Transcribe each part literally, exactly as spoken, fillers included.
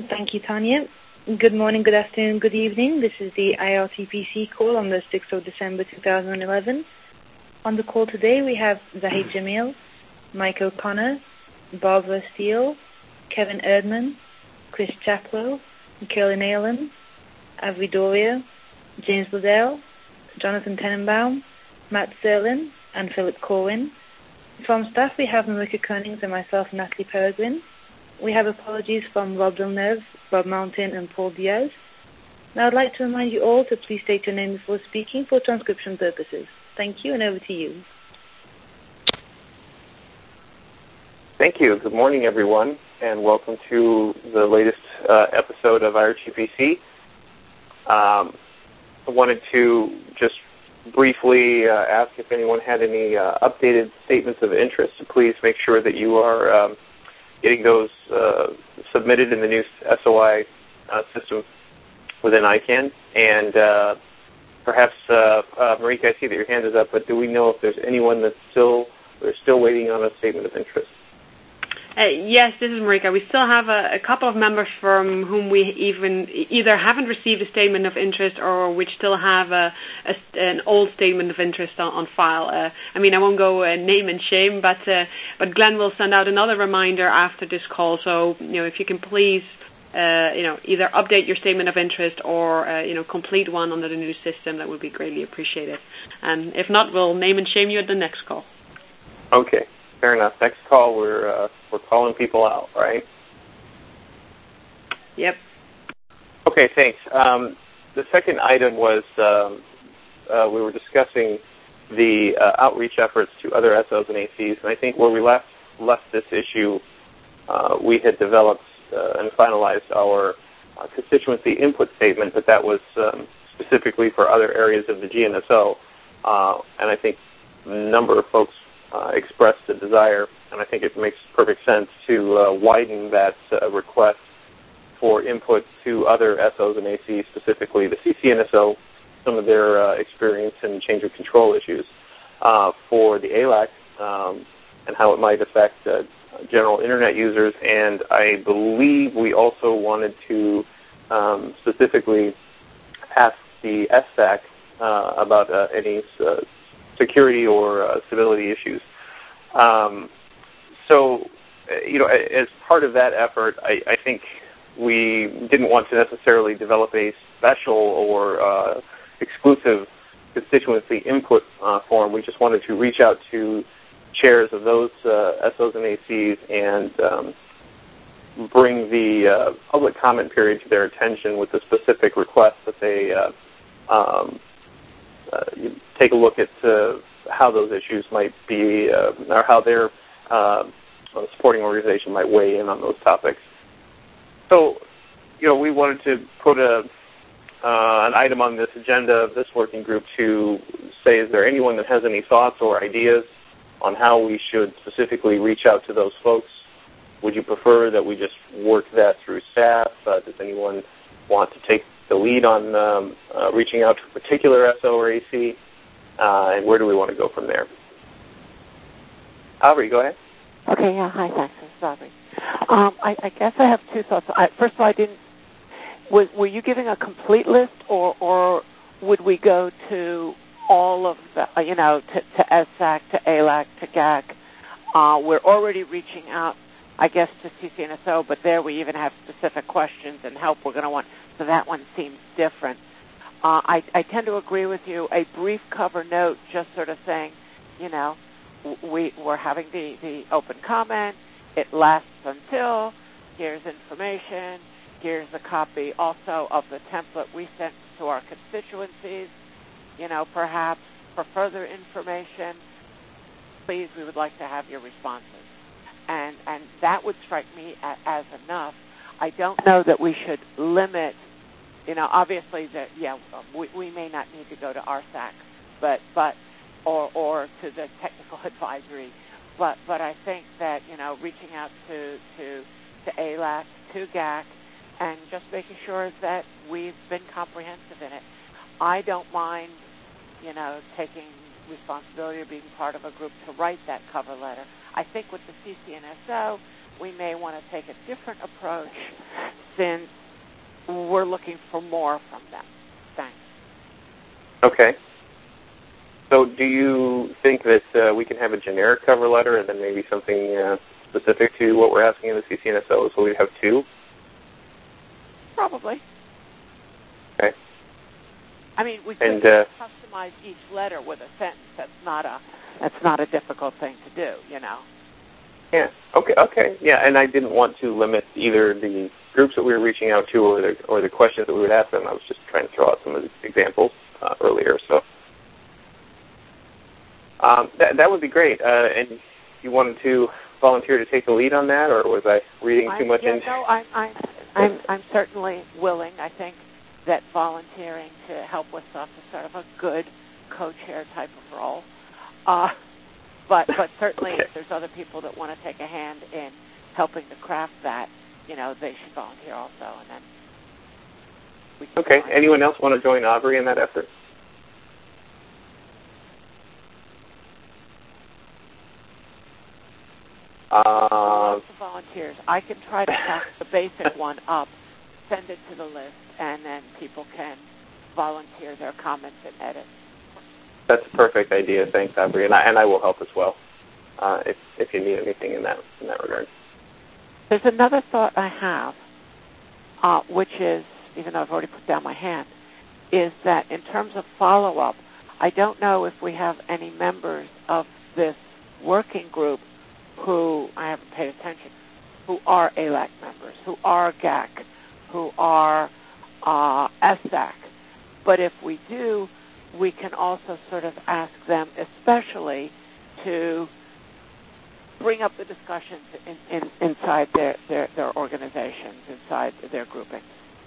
Thank you, Tanya. Good morning, good afternoon, good evening. This is the I R T P C call on the sixth of December two thousand eleven. On the call today we have Zahid Jamil, Mike O'Connor, Barbara Steele, Kevin Erdman, Chris Chaplow, Michaela Nayland, Avi Doria, James Liddell, Jonathan Tenenbaum, Matt Serlin, and Philip Corwin. From staff we have Marika Koenings and myself, Natalie Peregrine. We have apologies from Rob Villeneuve, Bob Mountain, and Paul Diaz. Now I'd like to remind you all to please state your name before speaking for transcription purposes. Thank you, and over to you. Thank you. Good morning, everyone, and welcome to the latest uh, episode of I R T P C. Um, I wanted to just briefly uh, ask if anyone had any uh, updated statements of interest. Please make sure that you are um, getting those uh, submitted in the new S O I uh, system within I CANN. And uh, perhaps, uh, uh, Marika, I see that your hand is up, but do we know if there's anyone that's still, we're still waiting on a statement of interest? Uh, yes, this is Marika. We still have a, a couple of members from whom we even either haven't received a statement of interest or which still have a, a, an old statement of interest on, on file. Uh, I mean, I won't go uh, name and shame, but uh, but Glenn will send out another reminder after this call. So, you know, if you can please, uh, you know, either update your statement of interest or, uh, you know, complete one under the new system, that would be greatly appreciated. And if not, we'll name and shame you at the next call. Okay. Fair enough. Next call, we're uh, we're calling people out, right? Yep. Okay, thanks. Um, the second item was um, uh, we were discussing the uh, outreach efforts to other S Os and A Cs, and I think where we left left this issue, uh, we had developed uh, and finalized our uh, constituency input statement, but that was um, specifically for other areas of the G N S O, uh, and I think a number of folks Uh, expressed a desire, and I think it makes perfect sense to uh, widen that uh, request for input to other S Os and A Cs, specifically the C C N S O, some of their uh, experience and change of control issues, uh, for the A L A C, um, and how it might affect uh, general Internet users. And I believe we also wanted to um, specifically ask the S S A C uh, about uh, any uh, security or uh, civility issues. Um, so, you know, as part of that effort, I, I think we didn't want to necessarily develop a special or uh, exclusive constituency input uh, form. We just wanted to reach out to chairs of those uh, S Os and A Cs and um, bring the uh, public comment period to their attention with the specific request that they uh, um, Uh, you take a look at uh, how those issues might be, uh, or how their uh, supporting organization might weigh in on those topics. So, you know, we wanted to put a uh, an item on this agenda of this working group to say, is there anyone that has any thoughts or ideas on how we should specifically reach out to those folks? Would you prefer that we just work that through staff? Uh, does anyone want to take the lead on um, uh, reaching out to a particular S O or A C, uh, and where do we want to go from there? Aubrey, go ahead. Okay, yeah, hi, thanks. This is Aubrey. Um, I, I guess I have two thoughts. I, first of all, I didn't. Was, were you giving a complete list, or, or would we go to all of the, you know, to, to S A C, to A L A C, to G A C? Uh, we're already reaching out, I guess, to C C N S O, but there we even have specific questions and help we're going to want. So that one seems different. Uh, I, I tend to agree with you. A brief cover note just sort of saying, you know, we, we're having the, the open comment. It lasts until. Here's information. Here's a copy also of the template we sent to our constituencies. You know, perhaps for further information, please, we would like to have your responses. And, and that would strike me as, as enough. I don't know that we should limit, you know, obviously that, yeah, we, we may not need to go to R S A C, but, but, or, or to the technical advisory, but, but I think that, you know, reaching out to, to, to A L A C, to G A C, and just making sure that we've been comprehensive in it. I don't mind, you know, taking responsibility of being part of a group to write that cover letter. I think with the C C N S O, we may want to take a different approach since we're looking for more from them. Thanks. Okay. So do you think that uh, we can have a generic cover letter and then maybe something uh, specific to what we're asking in the C C N S O, so we have two? Probably. Okay. I mean, we could and, uh, customize each letter with a sentence. That's not a that's not a difficult thing to do, you know. Yeah. Okay. Okay. Yeah. And I didn't want to limit either the groups that we were reaching out to or the or the questions that we would ask them. I was just trying to throw out some of the examples uh, earlier. So um, that that would be great. Uh, and you wanted to volunteer to take the lead on that, or was I reading too I'm, much yeah, into? No, I'm I'm I'm I'm certainly willing. I think that volunteering to help with stuff is sort of a good co-chair type of role. Uh, but but certainly okay. if there's other people that want to take a hand in helping to craft that, you know, they should volunteer also. And then we can Okay. Anyone else want to join Aubrey in that effort? Uh, Lots of volunteers. I can try to pack the basic one up, send it to the list, and then people can volunteer their comments and edits. That's a perfect idea. Thanks, Aubrey, and I, and I will help as well uh, if if you need anything in that in that regard. There's another thought I have, uh, which is, even though I've already put down my hand, is that in terms of follow-up, I don't know if we have any members of this working group who, I haven't paid attention, who are A L A C members, who are G A C, who are uh, S A C. But if we do, we can also sort of ask them especially to bring up the discussions in, in, inside their, their, their organizations, inside their groupings.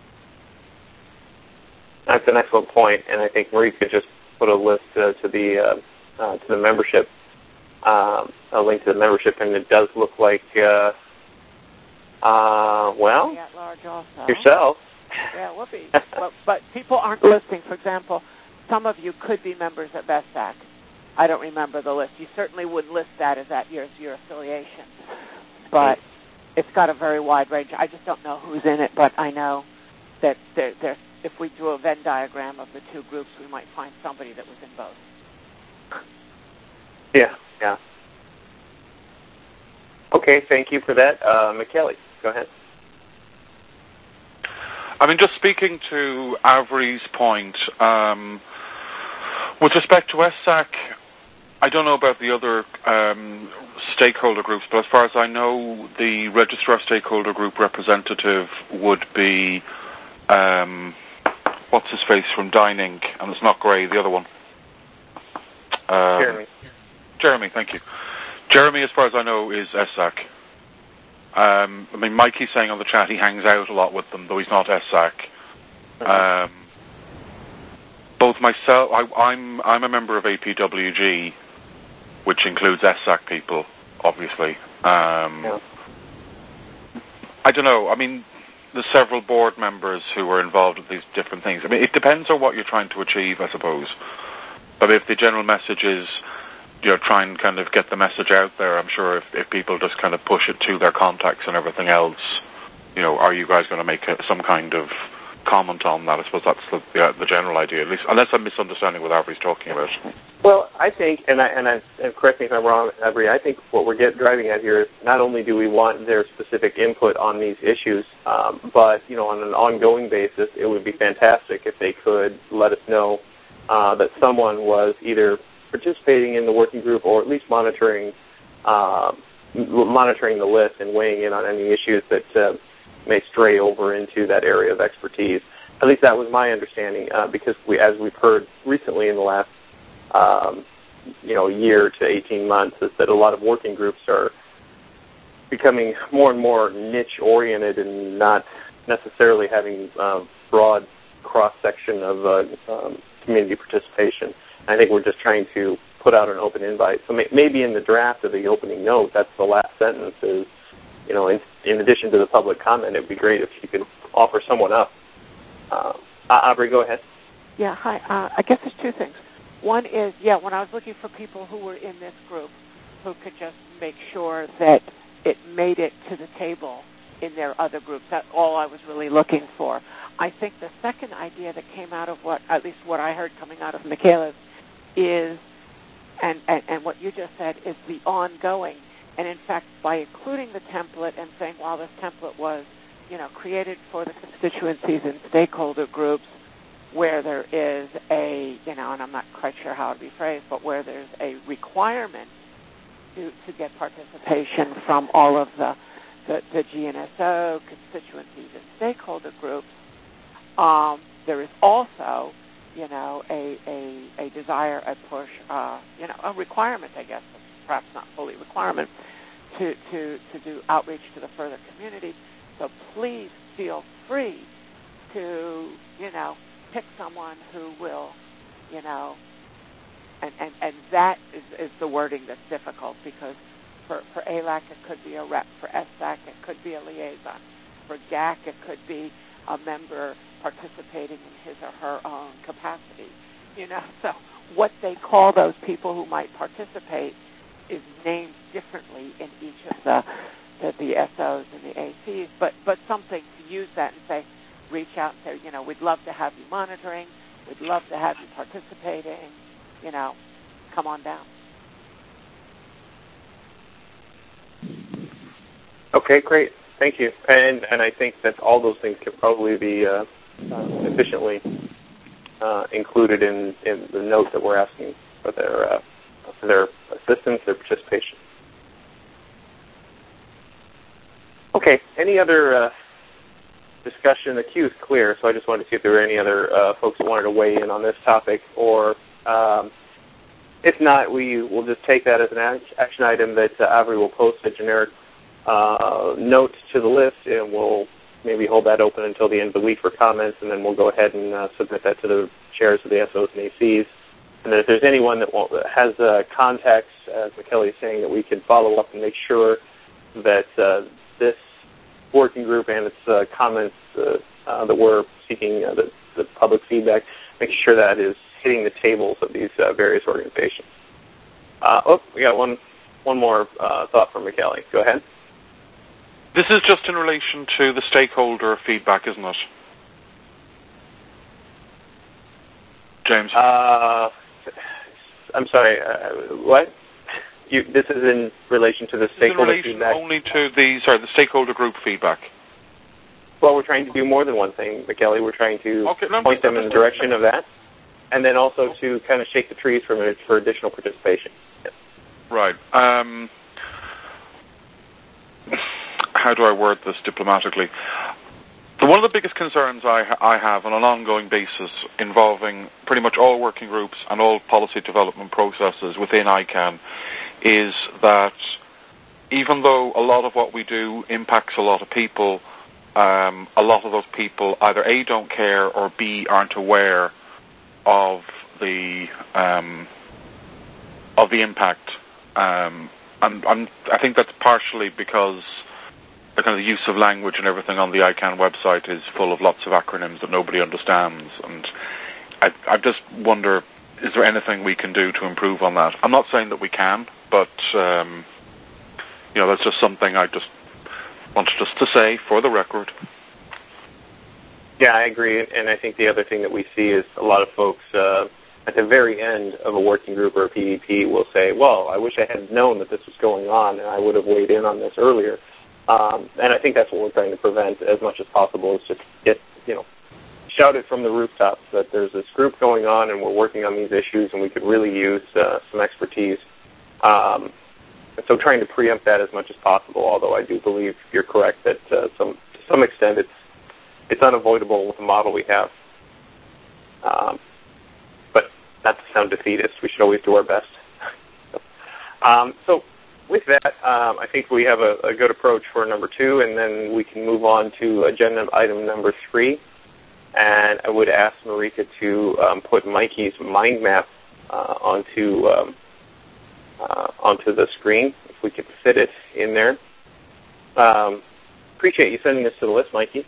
That's an excellent point, and I think Marie could just put a list uh, to the uh, uh, to the membership, um, a link to the membership, and it does look like, uh, uh, well, at large also. yourself. Yeah, it would be. but, but people aren't listing. For example, some of you could be members at V E S A C. I don't remember the list. You certainly would list that as that your your affiliation, but it's got a very wide range. I just don't know who's in it, but I know that there, there, if we drew a Venn diagram of the two groups, we might find somebody that was in both. Yeah, yeah. Okay, thank you for that. Uh, McKelly, go ahead. I mean, just speaking to Avery's point, um, with respect to S A C, I don't know about the other um, stakeholder groups, but as far as I know, the Registrar Stakeholder Group representative would be, um, what's his face from Dining, and it's not Gray, the other one. Um, Jeremy. Jeremy, thank you. Jeremy, as far as I know, is S A C. Um, I mean, Mikey's saying on the chat he hangs out a lot with them, though he's not S A C. Um, both myself, I, I'm I'm a member of A P W G, which includes S A C people, obviously. Um, yeah. I don't know. I mean, there's several board members who are involved with these different things. I mean, it depends on what you're trying to achieve, I suppose. But if the general message is, you know, try and kind of get the message out there, I'm sure if, if people just kind of push it to their contacts and everything else, you know, are you guys going to make a, some kind of comment on that? I suppose that's the, the, the general idea, at least, unless I'm misunderstanding what Avery's talking about. Well, I think, and I, and, I, and correct me if I'm wrong, Avery, I think what we're get, driving at here is not only do we want their specific input on these issues, um, but, you know, on an ongoing basis, it would be fantastic if they could let us know uh, that someone was either participating in the working group or at least monitoring uh, monitoring the list and weighing in on any issues that uh, may stray over into that area of expertise. At least that was my understanding, uh, because we, as we've heard recently in the last um, you know year to eighteen months, is that a lot of working groups are becoming more and more niche-oriented and not necessarily having uh, broad cross-section of uh, um, community participation. I think we're just trying to put out an open invite. So may, maybe in the draft of the opening note, that's the last sentence is, you know, in, in addition to the public comment, it would be great if you could offer someone up. Uh, Aubrey, go ahead. Yeah, hi. Uh, I guess there's two things. One is, yeah, when I was looking for people who were in this group who could just make sure that it made it to the table in their other groups. That's all I was really looking for. I think the second idea that came out of what, at least what I heard coming out of Michaela's, is, and, and, and what you just said, is the ongoing. And in fact, by including the template and saying, while this template was, you know, created for the constituencies and stakeholder groups, where there is a, you know, and I'm not quite sure how it would be phrased, but where there's a requirement to, to get participation from all of the, the, the G N S O, constituencies, and stakeholder groups, um, there is also, you know, a, a, a desire, a push, uh, you know, a requirement, I guess, perhaps not fully requirement, to, to, to do outreach to the further community. So please feel free to, you know, pick someone who will, you know, and, and, and that is, is the wording that's difficult, because for, for A L A C it could be a rep, for S A C it could be a liaison, for G A C it could be a member participating in his or her own capacity, you know. So what they call those people who might participate is named differently in each of the the, the S Os and the A Cs, but, but something to use that and say, reach out and say, you know, we'd love to have you monitoring, we'd love to have you participating, you know, come on down. Okay, great. Thank you. And and I think that all those things could probably be uh, uh, efficiently uh, included in, in the note that we're asking for their, uh, for their assistance, their participation. Okay, any other uh, discussion? The queue is clear, so I just wanted to see if there were any other uh, folks that wanted to weigh in on this topic, or um, if not, we will just take that as an action item that uh, Avery will post a generic uh, note to the list, and we'll maybe hold that open until the end of the week for comments, and then we'll go ahead and uh, submit that to the chairs of the S Os and A Cs. And then if there's anyone that won't, has uh, contacts, as McKelly is saying, that we can follow up and make sure that uh, this working group and its uh, comments uh, uh, that we're seeking, uh, the, the public feedback, making sure that is hitting the tables of these uh, various organizations. Uh, oh, we got one one more uh, thought from McKelly. Go ahead. This is just in relation to the stakeholder feedback, isn't it? James? Uh, I'm sorry, uh, what? You, this is in relation to the stakeholder in relation feedback? Only to the, sorry, the stakeholder group feedback. Well, we're trying to do more than one thing, McKelly. We're trying to okay, no, point them in the direction of that, and then also okay. to kind of shake the trees for, for additional participation. Yes. Right. Um, how do I word this diplomatically? So one of the biggest concerns I, ha- I have on an ongoing basis involving pretty much all working groups and all policy development processes within I CAN is that even though a lot of what we do impacts a lot of people, um, a lot of those people either A, don't care, or B, aren't aware of the um, of the impact. Um, and, and I think that's partially because the kind of the use of language and everything on the I CAN website is full of lots of acronyms that nobody understands. And I, I just wonder, is there anything we can do to improve on that? I'm not saying that we can, but um, you know, that's just something I just wanted just to say for the record. Yeah, I agree. And I think the other thing that we see is a lot of folks uh, at the very end of a working group or a P D P will say, well, I wish I had known that this was going on and I would have weighed in on this earlier. Um, and I think that's what we're trying to prevent as much as possible, is just get, you know, shout it from the rooftops that there's this group going on and we're working on these issues and we could really use uh, some expertise. Um, so trying to preempt that as much as possible, although I do believe you're correct that uh, some, to some extent it's it's unavoidable with the model we have. Um, but not to sound defeatist, we should always do our best. um, so with that, um, I think we have a, a good approach for number two, and then we can move on to agenda item number three. And I would ask Marika to um, put Mikey's mind map uh, onto um, uh, onto the screen, if we could fit it in there. Um, appreciate you sending this to the list, Mikey.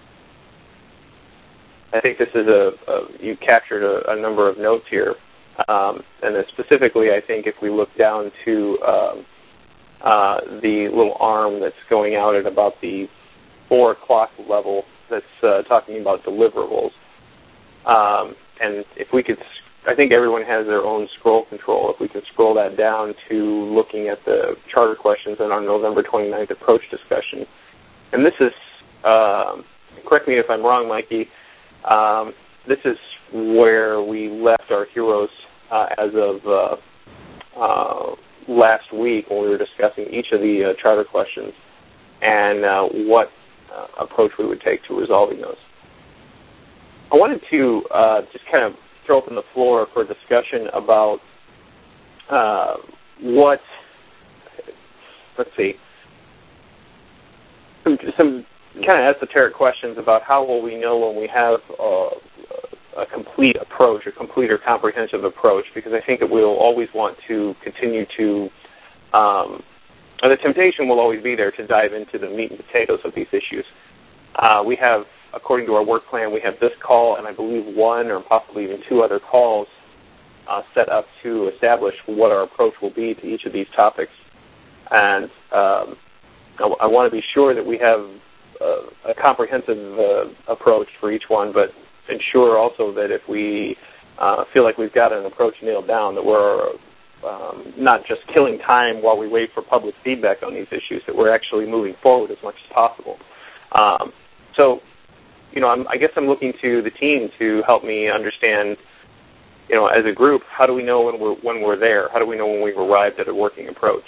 I think this is a, a you captured a, a number of notes here, um, and then specifically, I think if we look down to um, uh, the little arm that's going out at about the four o'clock level that's uh, talking about deliverables. Um, and if we could, I think everyone has their own scroll control. If we could scroll that down to looking at the charter questions in our November twenty-ninth approach discussion. And this is, um, correct me if I'm wrong, Mikey, um, this is where we left our heroes uh, as of uh, uh, last week when we were discussing each of the uh, charter questions and uh, what uh, approach we would take to resolving those. I wanted to uh, just kind of throw open the floor for discussion about uh, what, let's see, some, some kind of esoteric questions about how will we know when we have uh, a complete approach, a complete or comprehensive approach, because I think that we'll always want to continue to, um, and the temptation will always be there to dive into the meat and potatoes of these issues. Uh, we have, according to our work plan, we have this call and I believe one or possibly even two other calls uh, set up to establish what our approach will be to each of these topics. And um, I, I want to be sure that we have uh, a comprehensive uh, approach for each one, but ensure also that if we uh, feel like we've got an approach nailed down, that we're um, not just killing time while we wait for public feedback on these issues, that we're actually moving forward as much as possible. Um, so, you know, I'm, I guess I'm looking to the team to help me understand, you know, as a group, how do we know when we're when we're there? How do we know when we've arrived at a working approach?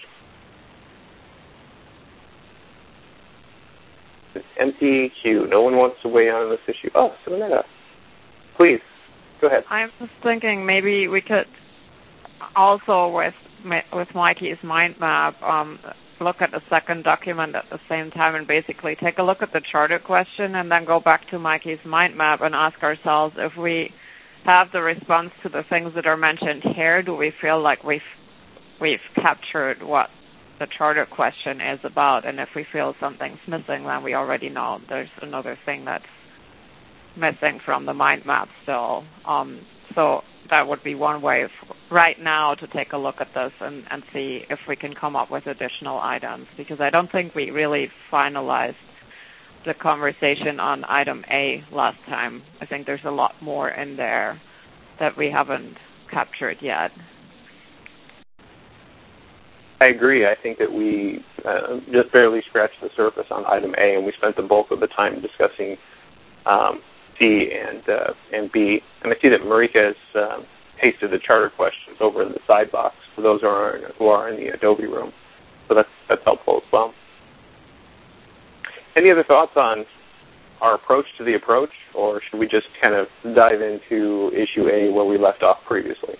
M T Q. No one wants to weigh in on this issue. Oh, Samantha. Please, go ahead. I'm just thinking maybe we could also, with with Mikey's mind map, um, look at the second document at the same time and basically take a look at the charter question and then go back to Mikey's mind map and ask ourselves if we have the response to the things that are mentioned here, do we feel like we've we've captured what the charter question is about, and if we feel something's missing, then we already know there's another thing that's missing from the mind map still. Um, so that would be one way of, right now, to take a look at this and, and see if we can come up with additional items, because I don't think we really finalized the conversation on item A last time. I think there's a lot more in there that we haven't captured yet. I agree. I think that we uh, just barely scratched the surface on item A, and we spent the bulk of the time discussing um, C and uh, and B. And I see that Marika has uh, pasted the charter questions over in the side box for those who are, who are in the Adobe room. So that's, that's helpful as well. Any other thoughts on our approach to the approach, or should we just kind of dive into issue A where we left off previously?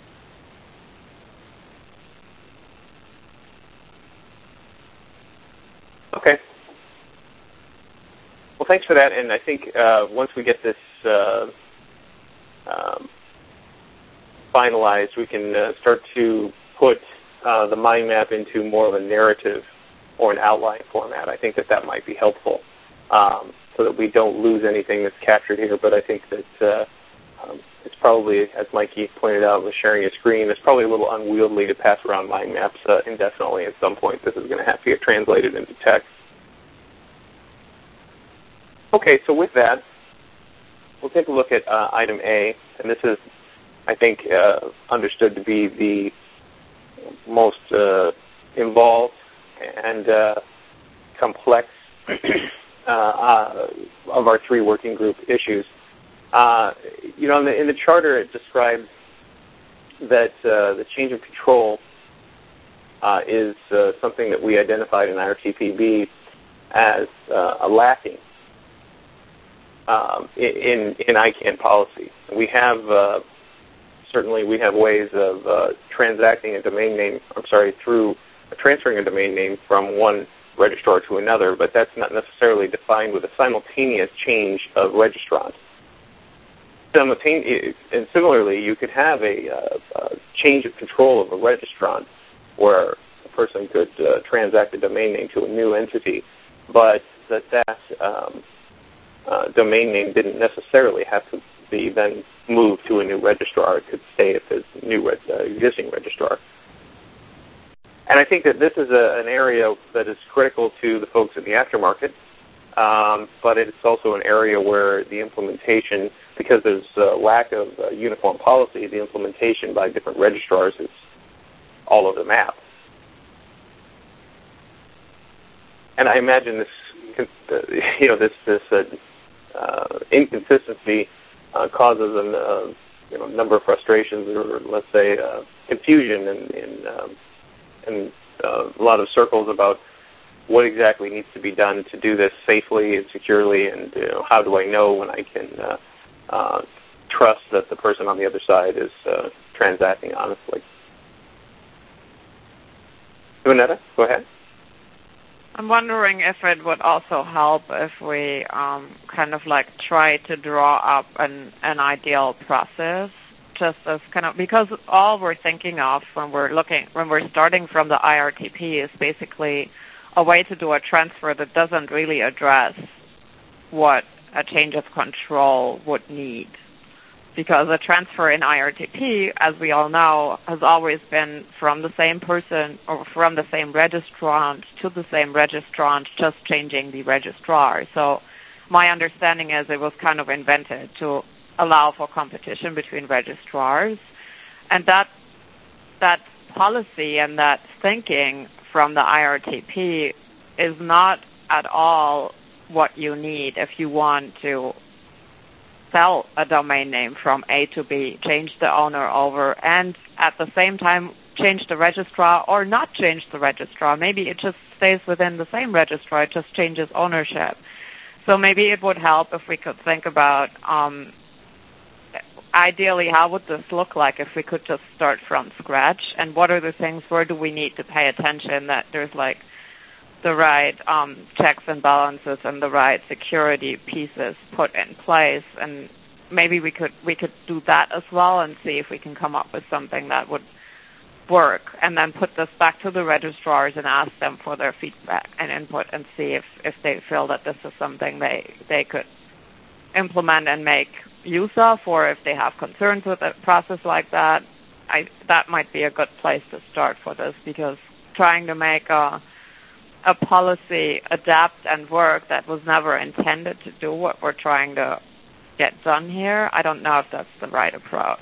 Okay. Well, thanks for that. And I think uh, once we get this uh, um, finalized, we can uh, start to put uh, the mind map into more of a narrative or an outline format. I think that that might be helpful um, so that we don't lose anything that's captured here. But I think that uh, um, it's probably, as Mikey pointed out with sharing a screen, it's probably a little unwieldy to pass around mind maps uh, indefinitely. At some point, this is going to have to get translated into text. Okay, so with that, we'll take a look at uh, item A, and this is, I think, uh, understood to be the most uh, involved and uh, complex uh, uh, of our three working group issues. Uh, you know, in the, in the charter, it describes that uh, the change of control uh, is uh, something that we identified in our T P B as uh, a lacking um, in in I CANN policy. We have uh, certainly we have ways of uh, transacting a domain name. I'm sorry, through transferring a domain name from one registrar to another, but that's not necessarily defined with a simultaneous change of registrant. And similarly, you could have a, uh, a change of control of a registrant where a person could uh, transact a domain name to a new entity, but that that um, uh, domain name didn't necessarily have to be then moved to a new registrar. It could stay at the new reg- uh, existing registrar. And I think that this is a, an area that is critical to the folks in the aftermarket um, but it's also an area where the implementation, because there's a lack of uh, uniform policy, the implementation by different registrars is all over the map. And I imagine this, you know, this this uh, uh, inconsistency uh, causes a uh, you know number of frustrations, or let's say uh, confusion, in in, um, in uh, a lot of circles about what exactly needs to be done to do this safely and securely, and you know, how do I know when I can uh, uh, trust that the person on the other side is uh, transacting honestly. Vanetta, go ahead. I'm wondering if it would also help if we um, kind of like try to draw up an, an ideal process, just as kind of, because all we're thinking of when we're looking, when we're starting from the I R T P is basically a way to do a transfer that doesn't really address what a change of control would need. Because a transfer in I R T P, as we all know, has always been from the same person or from the same registrant to the same registrant, just changing the registrar. So my understanding is it was kind of invented to allow for competition between registrars. And that that policy and that thinking from the I R T P is not at all what you need if you want to sell a domain name from A to B, change the owner over, and at the same time change the registrar or not change the registrar. Maybe it just stays within the same registrar, it just changes ownership. So maybe it would help if we could think about, um, ideally, how would this look like if we could just start from scratch, and what are the things, where do we need to pay attention that there's like the right um, checks and balances and the right security pieces put in place, and maybe we could we could do that as well and see if we can come up with something that would work, and then put this back to the registrars and ask them for their feedback and input and see if, if they feel that this is something they, they could implement and make use of, or if they have concerns with a process like that. I, that might be a good place to start for this, because trying to make a a policy adapt and work that was never intended to do what we're trying to get done here, I don't know if that's the right approach.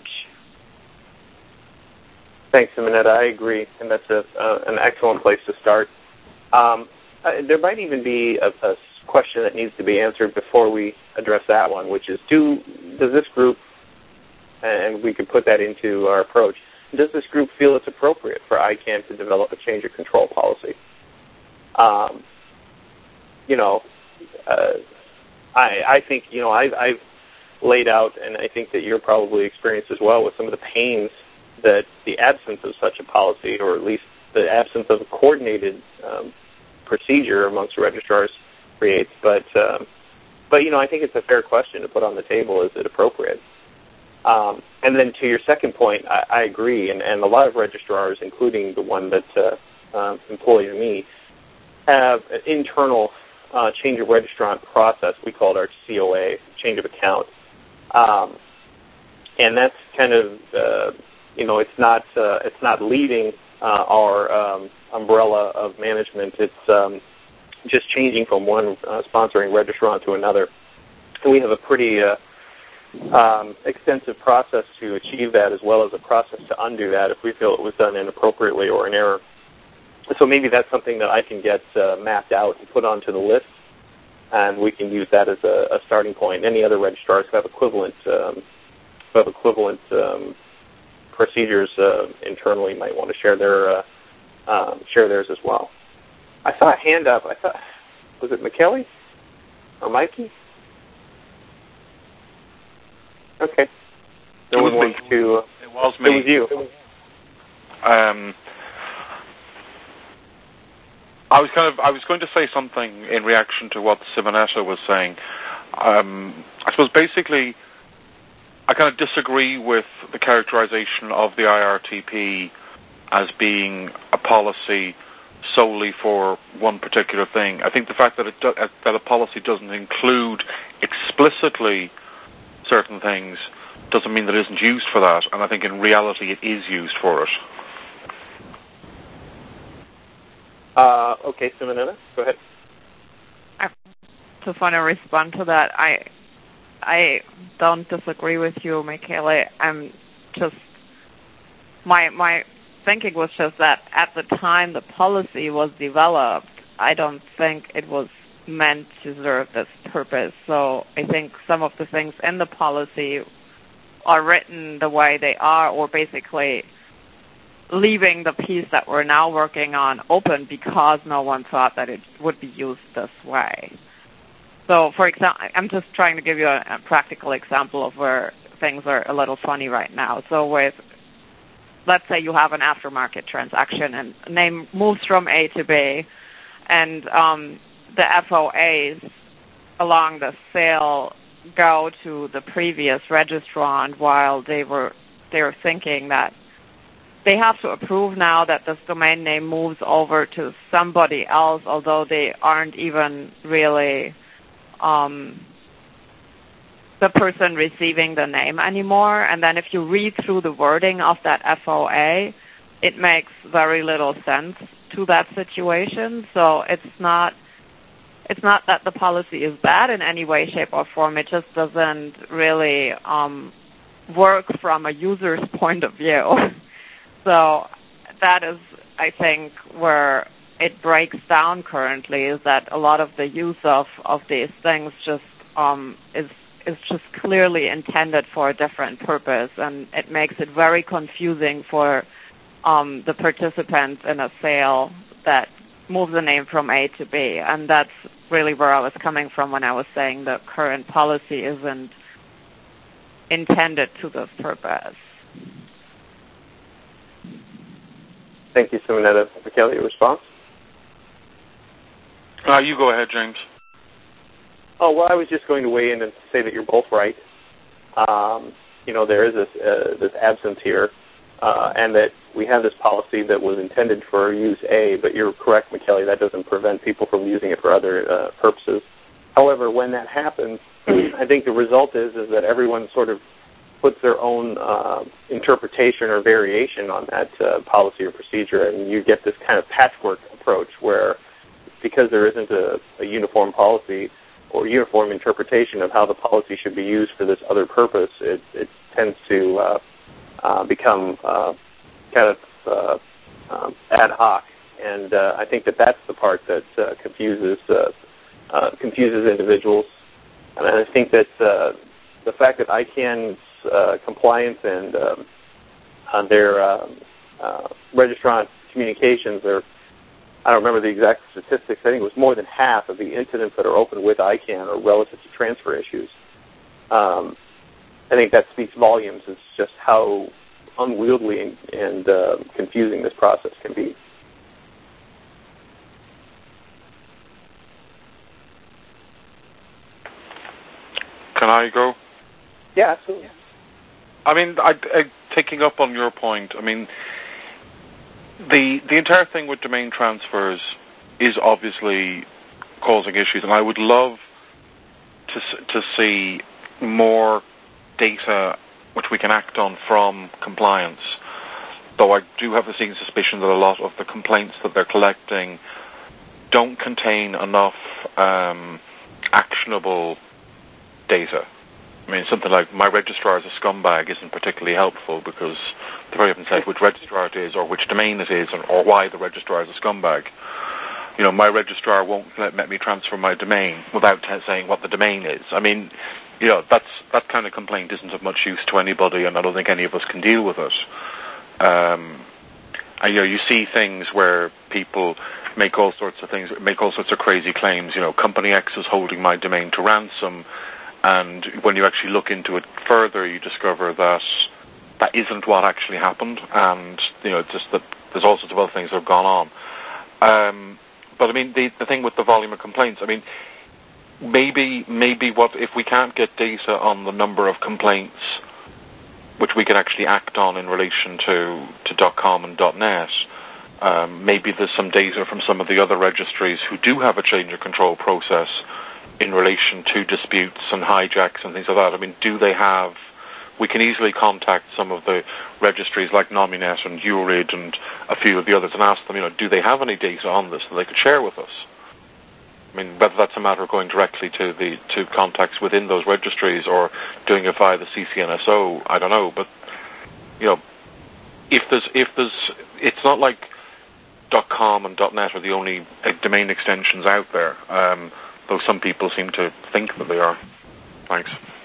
Thanks, Minetta. I agree, and that's a, uh, an excellent place to start. Um, uh, there might even be a, a question that needs to be answered before we address that one, which is, do does this group, and we could put that into our approach, does this group feel it's appropriate for I CANN to develop a change of control policy? Um, you know, uh, I, I think, you know, I've, I've laid out, and I think that you're probably experienced as well, with some of the pains that the absence of such a policy, or at least the absence of a coordinated um, procedure amongst registrars, creates. But, um, but you know, I think it's a fair question to put on the table. Is it appropriate? Um, and then to your second point, I, I agree, and, and a lot of registrars, including the one that uh, uh, employs me, have an internal uh, change of registrant process. We call it our C O A, change of account. Um, and that's kind of, uh, you know, it's not uh, it's not leaving uh, our um, umbrella of management. It's um, just changing from one uh, sponsoring registrant to another. And we have a pretty uh, um, extensive process to achieve that, as well as a process to undo that if we feel it was done inappropriately or in error. So maybe that's something that I can get uh, mapped out and put onto the list, and we can use that as a, a starting point. Any other registrars who have equivalent, um, who have equivalent um, procedures uh, internally might want to share their uh, um, share theirs as well. I saw a hand up. I thought, was it McKelly or Mikey? Okay. No one wants to. Uh, it was me. It was you. It was, um. I was kind of I was going to say something in reaction to what Simonetta was saying. Um, I suppose basically I kind of disagree with the characterization of the I R T P as being a policy solely for one particular thing. I think the fact that it do, that a policy doesn't include explicitly certain things doesn't mean that it isn't used for that, and I think in reality it is used for it. Uh, okay, Simonetta, go ahead. to finally respond to that, I I don't disagree with you, Michele. I'm just my my thinking was just that at the time the policy was developed, I don't think it was meant to serve this purpose. So I think some of the things in the policy are written the way they are, or basically leaving the piece that we're now working on open because no one thought that it would be used this way. So, for example, I'm just trying to give you a, a practical example of where things are a little funny right now. So with, let's say you have an aftermarket transaction and a name moves from A to B, and um, the F O As along the sale go to the previous registrant while they were they were thinking that they have to approve now that this domain name moves over to somebody else, although they aren't even really um, the person receiving the name anymore. And then if you read through the wording of that F O A, it makes very little sense to that situation. So it's not it's not that the policy is bad in any way, shape, or form. It just doesn't really um, work from a user's point of view. So that is, I think, where it breaks down currently, is that a lot of the use of, of these things just um, is is just clearly intended for a different purpose, and it makes it very confusing for um, the participants in a sale that move the name from A to B. And that's really where I was coming from when I was saying the current policy isn't intended to this purpose. Thank you, Simonetta. Michele, your response? Uh, you go ahead, James. Oh, well, I was just going to weigh in and say that you're both right. Um, you know, there is this, uh, this absence here, uh, and that we have this policy that was intended for use A, but you're correct, Michele, that doesn't prevent people from using it for other uh, purposes. However, when that happens, I think the result is, is that everyone sort of puts their own uh, interpretation or variation on that uh, policy or procedure, and you get this kind of patchwork approach where, because there isn't a, a uniform policy or uniform interpretation of how the policy should be used for this other purpose, it, it tends to uh, uh, become uh, kind of uh, um, ad hoc. And uh, I think that that's the part that uh, confuses uh, uh, confuses individuals. And I think that uh, the fact that I CAN's uh, compliance and um, on their um, uh, registrant communications are, I don't remember the exact statistics, I think it was more than half of the incidents that are open with I CAN are relative to transfer issues. Um, I think that speaks volumes. It's just how unwieldy and, and uh, confusing this process can be. Can I go? Yeah, absolutely. I mean, I, I, taking up on your point, I mean, the the entire thing with domain transfers is obviously causing issues, and I would love to to see more data which we can act on from compliance. Though I do have the sneaking suspicion that a lot of the complaints that they're collecting don't contain enough um, actionable data. I mean, something like my registrar is a scumbag isn't particularly helpful because they very often say which registrar it is or which domain it is or, or why the registrar is a scumbag. You know, my registrar won't let, let me transfer my domain without t- saying what the domain is. I mean, you know, that's that kind of complaint isn't of much use to anybody, and I don't think any of us can deal with it. Um, and, you know, you see things where people make all sorts of things, make all sorts of crazy claims. You know, company X is holding my domain to ransom. And when you actually look into it further, you discover that that isn't what actually happened, and you know, just that there's all sorts of other things that have gone on. Um, but I mean, the, the thing with the volume of complaints, I mean, maybe maybe what if we can't get data on the number of complaints which we can actually act on in relation to to .com and .net. Um, maybe there's some data from some of the other registries who do have a change of control process in relation to disputes and hijacks and things like that. I mean, do they have... We can easily contact some of the registries like Nominet and URID and a few of the others and ask them, you know, do they have any data on this that they could share with us? I mean, whether that's a matter of going directly to the to contacts within those registries or doing it via the C C N S O, I don't know. But you know, if there's if there's, it's not like .com and .net are the only uh, domain extensions out there. Um, though some people seem to think that they are. Thanks.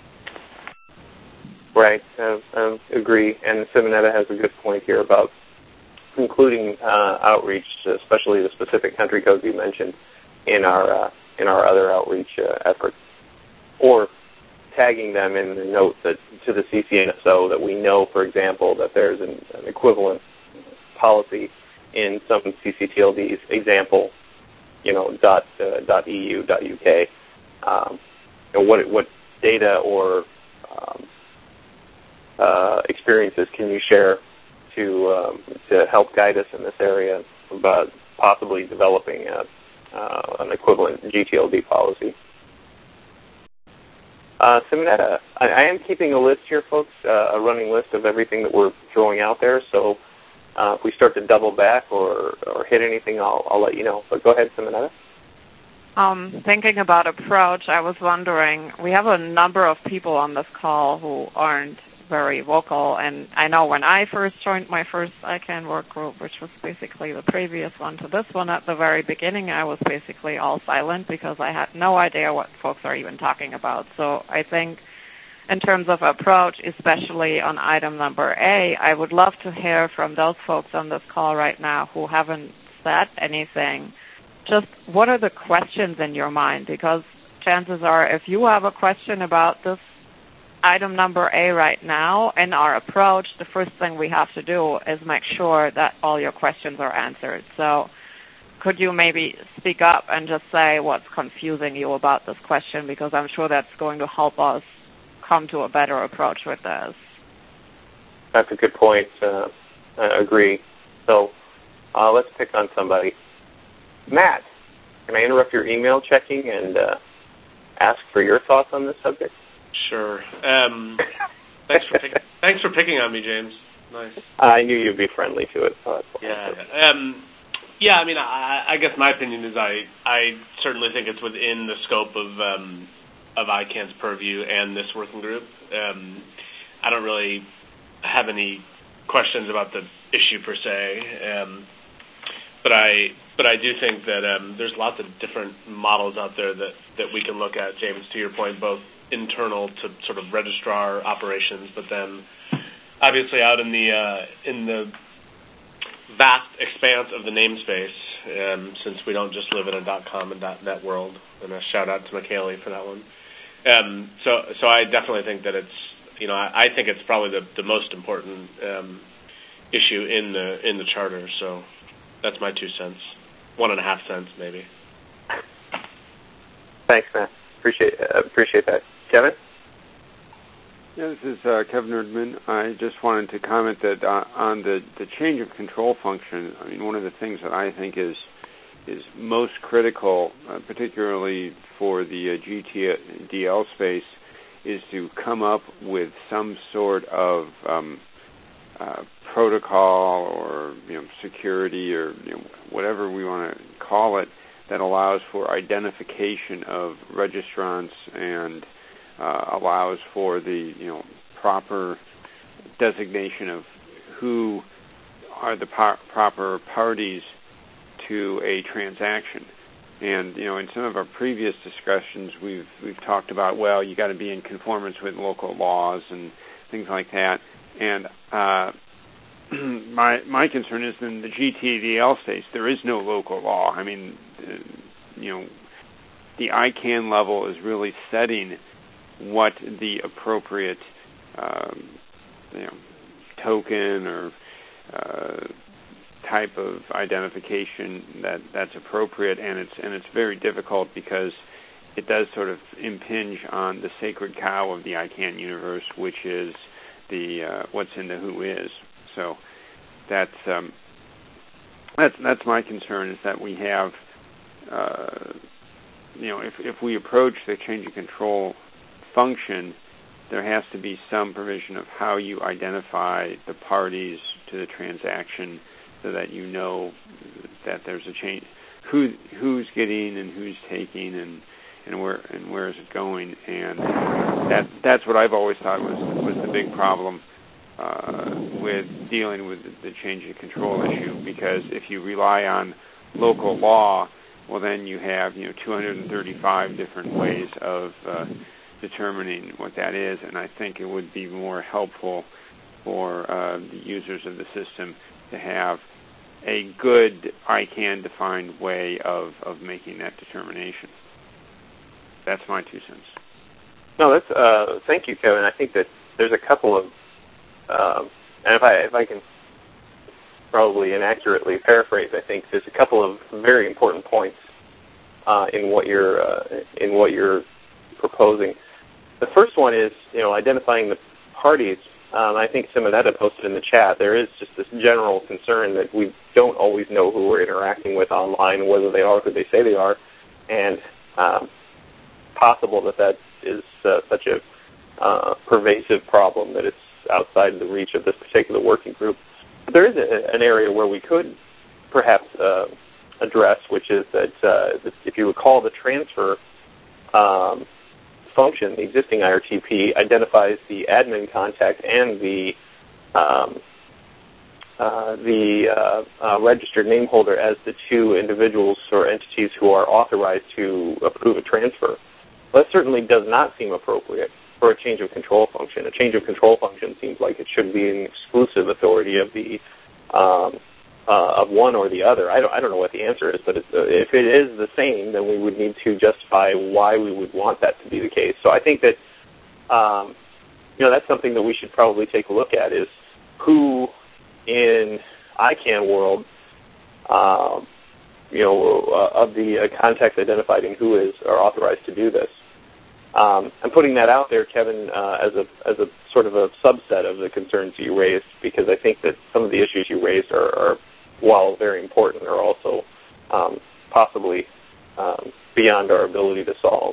Right, I uh, uh, agree. And Simonetta has a good point here about including uh, outreach, especially the specific country codes you mentioned, in our uh, in our other outreach uh, efforts, or tagging them in the note that to the C C N S O that we know, for example, that there's an, an equivalent policy in some C C T L Ds. Example, you know, dot uh, dot E U dot U K. Um, and what what data or um, uh, experiences can you share to um, to help guide us in this area about possibly developing a, uh, an equivalent G T L D policy? Uh, Simonetta, I, I am keeping a list here, folks, uh, a running list of everything that we're throwing out there. So uh, if we start to double back or, or hit anything, I'll, I'll let you know. But go ahead, Simonetta. Um, thinking about approach, I was wondering, we have a number of people on this call who aren't very vocal, and I know when I first joined my first I CANN work group, which was basically the previous one to this one, at the very beginning I was basically all silent because I had no idea what folks are even talking about. So I think in terms of approach, especially on item number A, I would love to hear from those folks on this call right now who haven't said anything, just what are the questions in your mind? Because chances are if you have a question about this item number A right now in our approach, the first thing we have to do is make sure that all your questions are answered. So could you maybe speak up and just say what's confusing you about this question, because I'm sure that's going to help us come to a better approach with this. That's a good point. Uh, I agree. So uh, let's pick on somebody. Matt, can I interrupt your email checking and uh, ask for your thoughts on this subject? Sure. Um, thanks for pick, thanks for picking on me, James. Nice. I knew you'd be friendly to it. So yeah. Um, yeah. I mean, I, I guess my opinion is I I certainly think it's within the scope of um, of I CANN's purview and this working group. Um, I don't really have any questions about the issue per se, um, but I but I do think that um, there's lots of different models out there that, that we can look at, James, to your point, both internal to sort of registrar operations, but then obviously out in the uh, in the vast expanse of the namespace, um, since we don't just live in a .com and .net world. And a shout out to McKaylee for that one. Um, so so I definitely think that it's you know I, I think it's probably the, the most important um, issue in the in the charter. So that's my two cents, one and a half cents maybe. Thanks, man. Appreciate uh, appreciate that. Kevin? Yeah, this is uh, Kevin Erdman. I just wanted to comment that uh, on the, the change of control function, I mean, one of the things that I think is is most critical, uh, particularly for the uh, G T D L space, is to come up with some sort of um, uh, protocol or you know, security or you know, whatever we want to call it that allows for identification of registrants and uh, allows for the you know proper designation of who are the par- proper parties to a transaction. And you know, in some of our previous discussions, we've we've talked about well, you got to be in conformance with local laws and things like that. And uh, my my concern is in the G T D L space, there is no local law. I mean, uh, you know, the I CANN level is really setting what the appropriate um, you know, token or uh, type of identification that, that's appropriate, and it's and it's very difficult because it does sort of impinge on the sacred cow of the I CANN universe, which is the uh, what's in the who is. So that's um, that's that's my concern, is that we have uh, you know if if we approach the change of control function, there has to be some provision of how you identify the parties to the transaction so that you know that there's a change who who's getting and who's taking and and where and where is it going, and that that's what I've always thought was was the big problem uh, with dealing with the change of control issue, because if you rely on local law, well then you have you know two hundred thirty-five different ways of uh, determining what that is, and I think it would be more helpful for uh, the users of the system to have a good I C A N defined way of, of making that determination. That's my two cents. No, that's uh, thank you, Kevin. I think that there's a couple of, um, and if I if I can probably inaccurately paraphrase, I think there's a couple of very important points uh, in what you're uh, in what you're proposing. The first one is you know identifying the parties. Um, I think some of that I posted in the chat. There is just this general concern that we don't always know who we're interacting with online, whether they are who they say they are, and um, possible that that is uh, such a uh, pervasive problem that it's outside the reach of this particular working group. But there is a, an area where we could perhaps uh, address, which is that uh, if you recall, the transfer um, function, the existing I R T P, identifies the admin contact and the um, uh, the uh, uh, registered name holder as the two individuals or entities who are authorized to approve a transfer. Well, that certainly does not seem appropriate for a change of control function. A change of control function seems like it should be an exclusive authority of the um, uh, of one or the other. I don't, I don't know what the answer is, but it's, uh, if it is the same, then we would need to justify why we would want that to be the case. So I think that um, you know that's something that we should probably take a look at: is who in I C A N world, um, you know, uh, of the uh, contacts identified and who is are authorized to do this. Um, I'm putting that out there, Kevin, uh, as a as a sort of a subset of the concerns you raised, because I think that some of the issues you raised are, are while very important, are also um, possibly um, beyond our ability to solve.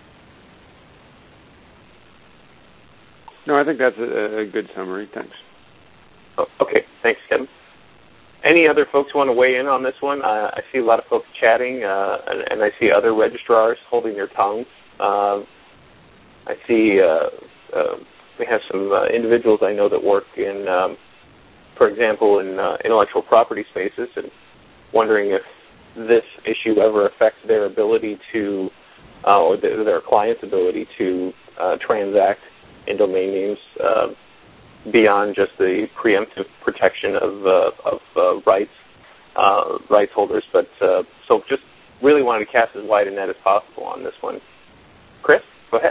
No, I think that's a, a good summary. Thanks. Oh, okay, thanks, Kevin. Any other folks want to weigh in on this one? Uh, I see a lot of folks chatting, uh, and, and I see other registrars holding their tongues. Uh, I see uh, uh, we have some uh, individuals I know that work in, um, for example, in uh, intellectual property spaces, and wondering if this issue ever affects their ability to, uh, or their, their client's ability to uh, transact in domain names uh, beyond just the preemptive protection of, uh, of uh, rights uh, rights holders. But uh, so just really wanted to cast as wide a net as possible on this one. Chris, go ahead.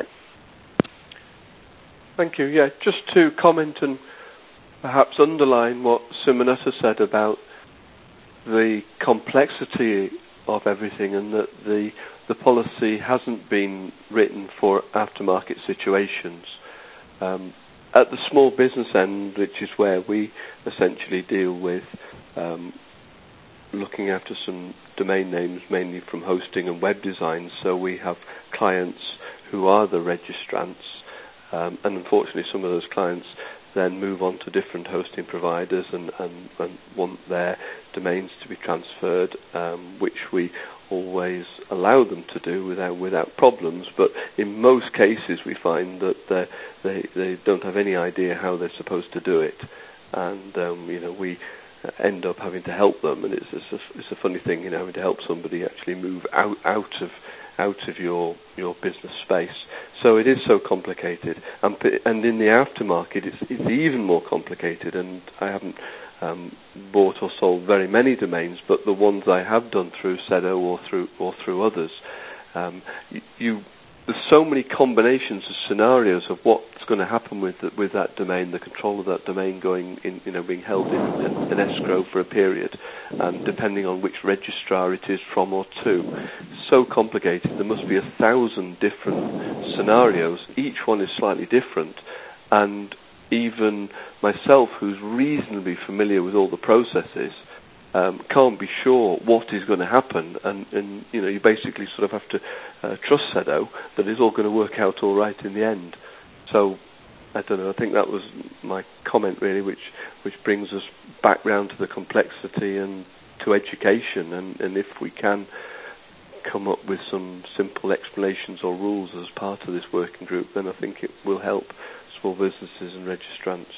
Thank you. Yeah, just to comment and perhaps underline what Simonetta said about the complexity of everything, and that the the policy hasn't been written for aftermarket situations. Um, at the small business end, which is where we essentially deal with um, looking after some domain names, mainly from hosting and web design, so we have clients who are the registrants. Um, and unfortunately, some of those clients then move on to different hosting providers and, and, and want their domains to be transferred, um, which we always allow them to do without without problems. But in most cases, we find that they they don't have any idea how they're supposed to do it, and um, you know we end up having to help them. And it's it's a, it's a funny thing, you know, having to help somebody actually move out out of out of your your business space. So it is so complicated, and and in the aftermarket it's, it's even more complicated. And I haven't um, bought or sold very many domains, but the ones I have done through Sedo or through or through others, um, you, you there's so many combinations of scenarios of what's going to happen with the, with that domain, the control of that domain going in, you know, being held in an escrow for a period, and depending on which registrar it is from or to. So complicated. There must be a thousand different scenarios. Each one is slightly different, and even myself, who's reasonably familiar with all the processes, Um, can't be sure what is going to happen, and, and you know you basically sort of have to uh, trust Sedo that it's all going to work out all right in the end. So I don't know. I think that was my comment really, which which brings us back round to the complexity and to education, and, and if we can come up with some simple explanations or rules as part of this working group, then I think it will help small businesses and registrants.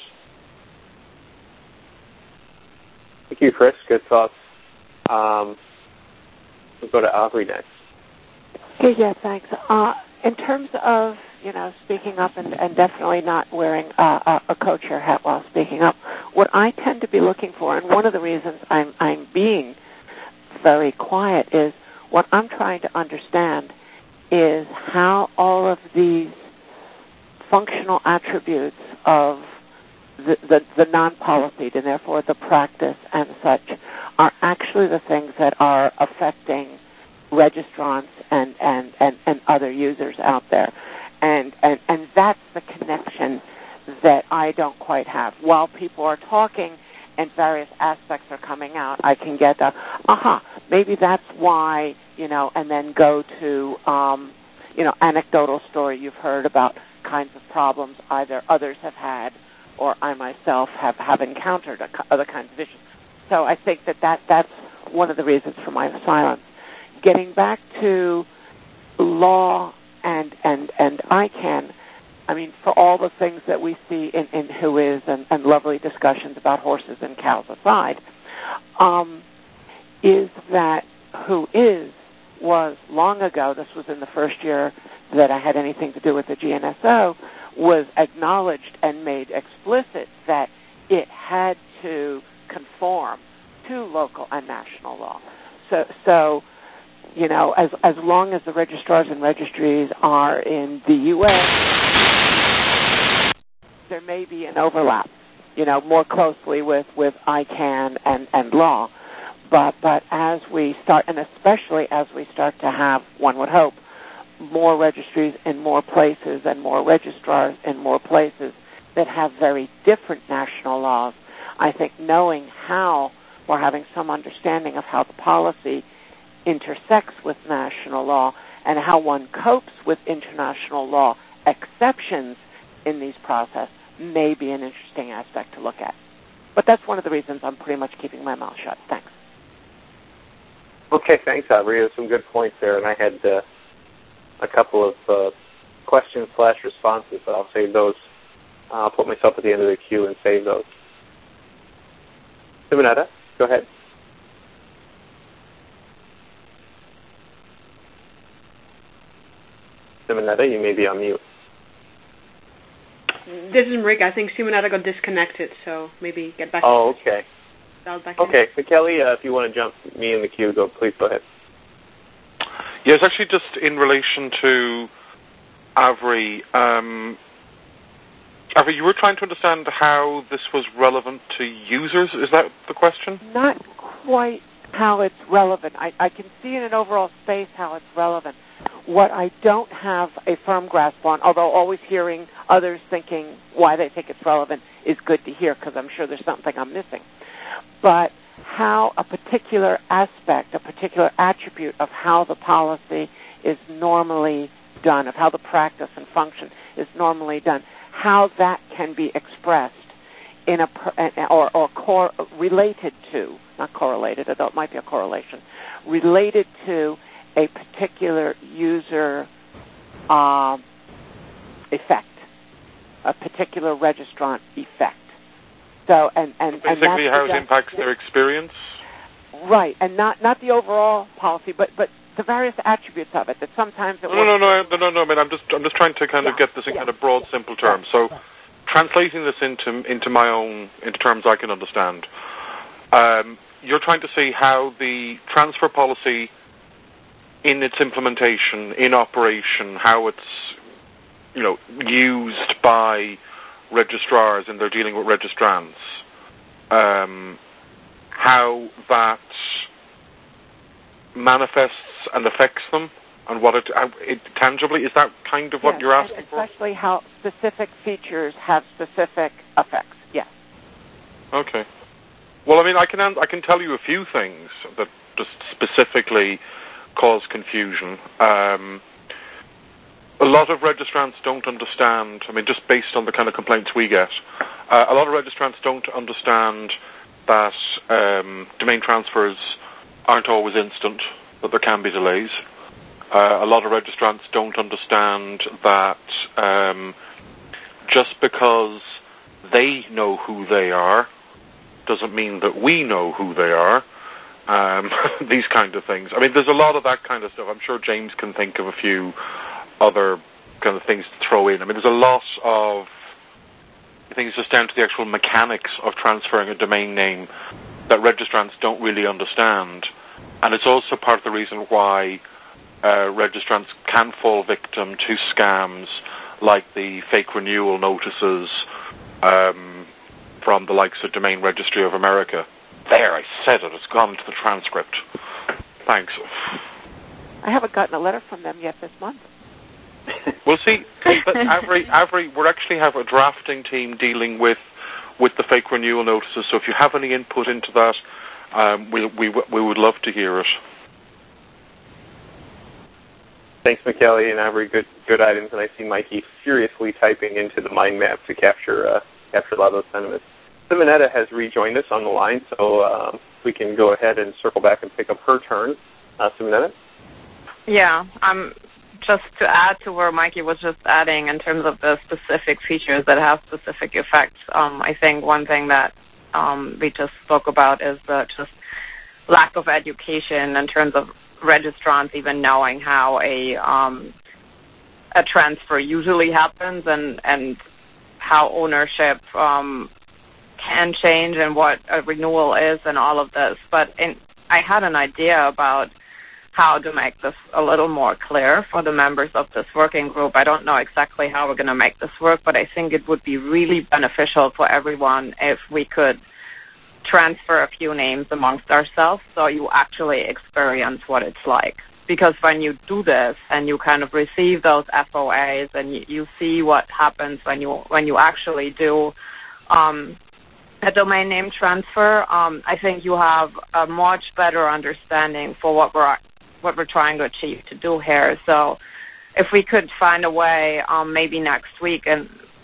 Thank you, Chris. Good thoughts. Um, we'll go to Aubrey next. Okay, yeah, thanks. Uh, in terms of, you know, speaking up and, and definitely not wearing uh, a, a co-chair hat while speaking up, what I tend to be looking for, and one of the reasons I'm, I'm being very quiet, is what I'm trying to understand is how all of these functional attributes of the, the, the non-policy, and therefore the practice and such, are actually the things that are affecting registrants and, and, and, and other users out there. And, and, and that's the connection that I don't quite have. While people are talking and various aspects are coming out, I can get the, aha, maybe that's why, you know, and then go to, um, you know, anecdotal story you've heard about kinds of problems either others have had or I myself have, have encountered other kinds of issues. So I think that, that that's one of the reasons for my silence. Getting back to law and, and, and I CAN, I mean, for all the things that we see in, in Who Is and, and lovely discussions about horses and cows aside, um, is that Who Is was long ago, this was in the first year that I had anything to do with the G N S O, was acknowledged and made explicit that it had to conform to local and national law. So, so you know, as as long as the registrars and registries are in the U S, there may be an overlap, you know, more closely with, with I CAN and, and law. But but as we start, and especially as we start to have, one would hope, more registries in more places and more registrars in more places that have very different national laws, I think knowing how, or having some understanding of how the policy intersects with national law and how one copes with international law exceptions in these processes may be an interesting aspect to look at. But that's one of the reasons I'm pretty much keeping my mouth shut. Thanks. Okay, thanks, Aubrey. Some good points there, and I had uh, a couple of uh, questions slash responses, but I'll save those. Uh, I'll put myself at the end of the queue and save those. Simonetta, go ahead. Simonetta, you may be on mute. This is Rick. I think Simonetta got disconnected, so maybe get back. Oh, okay. Back okay, so Kelly, uh, if you want to jump me in the queue, go. Please go ahead. Yes, actually, just in relation to Avery, um, Avery, you were trying to understand how this was relevant to users. Is that the question? Not quite how it's relevant. I, I can see in an overall space how it's relevant. What I don't have a firm grasp on, although always hearing others thinking why they think it's relevant is good to hear, because I'm sure there's something I'm missing. But how a particular aspect, a particular attribute of how the policy is normally done, of how the practice and function is normally done, how that can be expressed in a or, or cor- related to, not correlated, although it might be a correlation, related to a particular user uh, effect, a particular registrant effect. So, and, and, Basically and how it impacts their experience? Right, and not, not the overall policy, but, but the various attributes of it, that sometimes it No, no, no, no, no, no, I mean, I'm just, I'm just trying to kind yeah, of get this in yeah. kind of broad, simple terms. So, yeah. translating this into, into my own, into terms I can understand, um, you're trying to see how the transfer policy in its implementation, in operation, how it's, you know, used by registrars and they're dealing with registrants, um, how that manifests and affects them, and what it, it tangibly, is that kind of what yes, you're asking and for? especially how specific features have specific effects, yes. Okay. Well, I mean, I can I can tell you a few things that just specifically cause confusion. Um, a lot of registrants don't understand, I mean, just based on the kind of complaints we get, uh, a lot of registrants don't understand that um, domain transfers aren't always instant, that there can be delays. Uh, a lot of registrants don't understand that um, just because they know who they are doesn't mean that we know who they are. Um, these kind of things. I mean, there's a lot of that kind of stuff. I'm sure James can think of a few other kind of things to throw in. I mean, there's a lot of things just down to the actual mechanics of transferring a domain name that registrants don't really understand. And it's also part of the reason why uh, registrants can fall victim to scams like the fake renewal notices um, from the likes of Domain Registry of America. There, I said it. It's gone to the transcript. Thanks. I haven't gotten a letter from them yet this month. We'll see. But Avery, Avery, we actually have a drafting team dealing with with the fake renewal notices. So if you have any input into that, um, we we we would love to hear it. Thanks, McKelly and Avery. Good good items, and I see Mikey furiously typing into the mind map to capture uh, capture a lot of those sentiments. Simonetta has rejoined us on the line, so uh, we can go ahead and circle back and pick up her turn. Uh, Simonetta? Yeah, um, just to add to where Mikey was just adding in terms of the specific features that have specific effects, um, I think one thing that um, we just spoke about is the just lack of education in terms of registrants even knowing how a um, a transfer usually happens and, and how ownership um, can change and what a renewal is and all of this. But in, I had an idea about how to make this a little more clear for the members of this working group. I don't know exactly how we're going to make this work, but I think it would be really beneficial for everyone if we could transfer a few names amongst ourselves so you actually experience what it's like. Because when you do this and you kind of receive those F O As and you, you see what happens when you when you actually do um, a domain name transfer, um, I think you have a much better understanding for what we're what we're trying to achieve to do here. So if we could find a way, um, maybe next week, and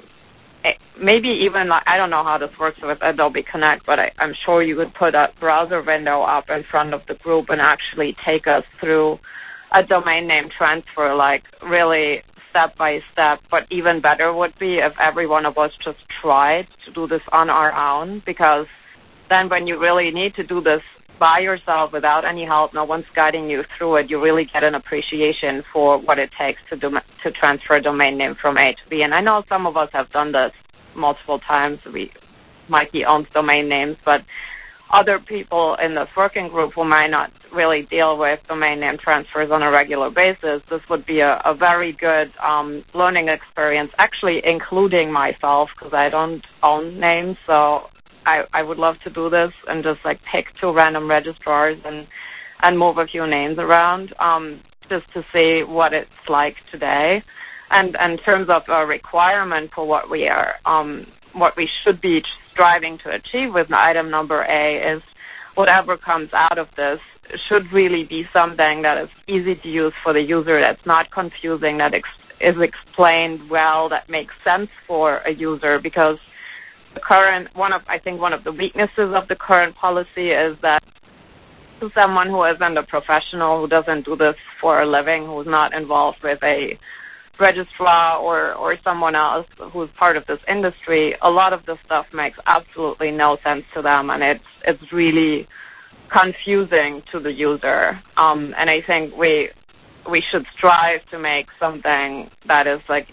maybe even, like, I don't know how this works with Adobe Connect, but I, I'm sure you could put a browser window up in front of the group and actually take us through a domain name transfer, like really step by step. But even better would be if every one of us just tried to do this on our own, because then when you really need to do this by yourself without any help, no one's guiding you through it, you really get an appreciation for what it takes to do, to transfer a domain name from A to B. And I know some of us have done this multiple times. We, Mikey owns domain names, but other people in this working group who might not really deal with domain name transfers on a regular basis, this would be a, a very good um, learning experience, actually including myself, because I don't own names, so I, I would love to do this and just like pick two random registrars and, and move a few names around um, just to see what it's like today. And, and in terms of a requirement for what we are, um, what we should be striving to achieve with item number A is whatever comes out of this should really be something that is easy to use for the user, that's not confusing, that ex- is explained well, that makes sense for a user, because the current one of I think one of the weaknesses of the current policy is that to someone who isn't a professional, who doesn't do this for a living, who's not involved with a registrar or, or someone else who's part of this industry, a lot of this stuff makes absolutely no sense to them, and it's it's really confusing to the user. Um, and I think we we should strive to make something that is like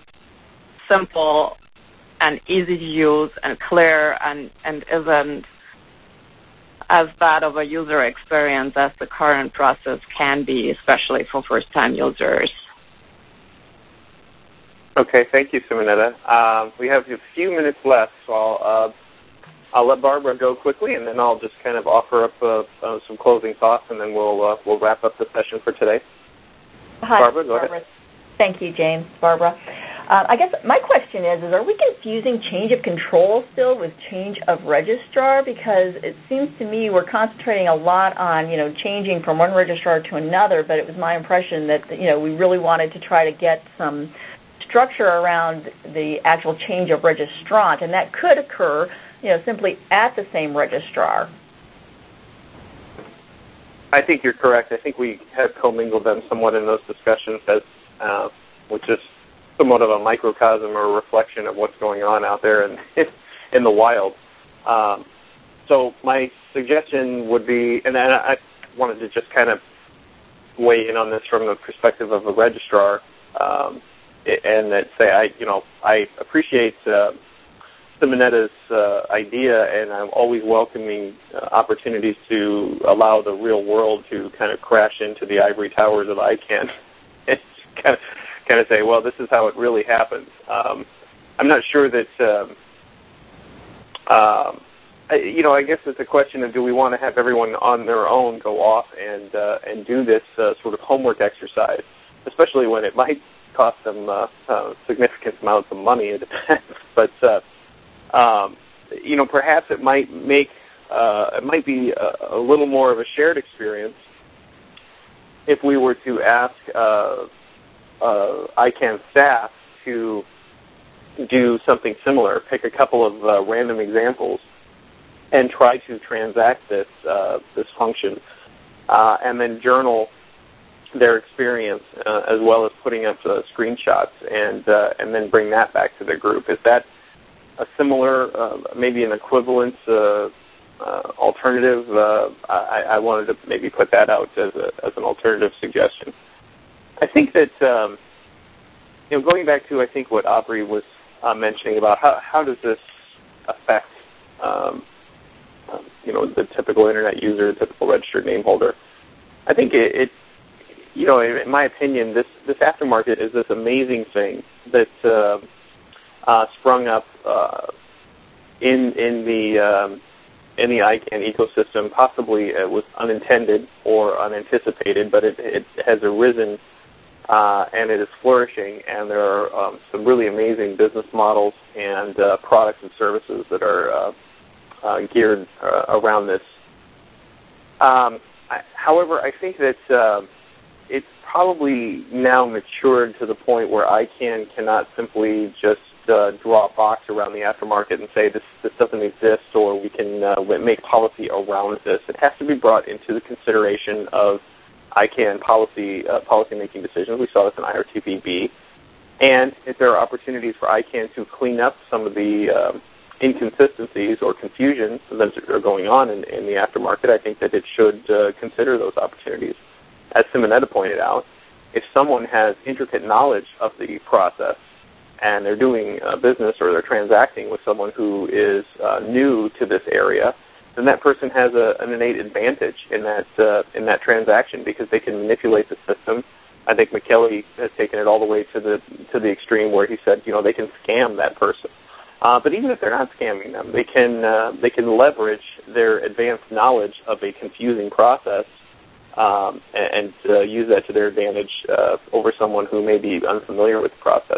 simple and easy to use and clear and, and isn't as bad of a user experience as the current process can be, especially for first-time users. Okay, thank you, Simonetta. Uh, we have a few minutes left, so I'll, uh, I'll let Barbara go quickly, and then I'll just kind of offer up uh, uh, some closing thoughts, and then we'll uh, we'll wrap up the session for today. Hi, Barbara, go Barbara. ahead. Thank you, James. Barbara. Uh, I guess my question is, is are we confusing change of control still with change of registrar? Because it seems to me we're concentrating a lot on, you know, changing from one registrar to another, but it was my impression that, you know, we really wanted to try to get some structure around the actual change of registrant, and that could occur, you know, simply at the same registrar. I think you're correct. I think we have commingled them somewhat in those discussions, as uh, which is somewhat of a microcosm or a reflection of what's going on out there in in the wild. Um, so my suggestion would be, and I wanted to just kind of weigh in on this from the perspective of a registrar, um, and that say I, you know, I appreciate uh, Simonetta's uh, idea, and I'm always welcoming uh, opportunities to allow the real world to kind of crash into the ivory towers of I CAN and kind of kind of say, well, this is how it really happens. Um, I'm not sure that. Um, um, I, you know, I guess it's a question of do we want to have everyone on their own go off and uh, and do this uh, sort of homework exercise, especially when it might cost them uh, uh, significant amounts of money. It depends, but uh, um, you know, perhaps it might make uh, it might be a, a little more of a shared experience if we were to ask uh, uh, I CAN staff to do something similar, pick a couple of uh, random examples, and try to transact this uh, this function, uh, and then journal their experience uh, as well as putting up uh, screenshots, and uh, and then bring that back to the group. Is that a similar, uh, maybe an equivalent uh, uh, alternative? Uh, I, I wanted to maybe put that out as a, as an alternative suggestion. I think that um, you know, going back to I think what Aubrey was uh, mentioning about how how does this affect um, um, you know, the typical internet user, the typical registered name holder. I think it, it you know, in my opinion, this this aftermarket is this amazing thing that uh, uh, sprung up uh, in in the um, in the I CAN ecosystem. Possibly it was unintended or unanticipated, but it, it has arisen uh, and it is flourishing. And there are um, some really amazing business models and uh, products and services that are uh, uh, geared uh, around this. Um, I, however, I think that uh, it's probably now matured to the point where I CAN cannot simply just uh, draw a box around the aftermarket and say this this doesn't exist, or we can uh, make policy around this. It has to be brought into the consideration of I CAN policy uh, policy making decisions. We saw this in I R T P B, and if there are opportunities for I CAN to clean up some of the um, inconsistencies or confusion that are going on in, in the aftermarket, I think that it should uh, consider those opportunities. As Simonetta pointed out, if someone has intricate knowledge of the process and they're doing uh, business or they're transacting with someone who is uh, new to this area, then that person has a, an innate advantage in that uh, in that transaction because they can manipulate the system. I think McKelly has taken it all the way to the to the extreme where he said, you know, they can scam that person. Uh, but even if they're not scamming them, they can uh, they can leverage their advanced knowledge of a confusing process um, and, and uh, use that to their advantage uh, over someone who may be unfamiliar with the process.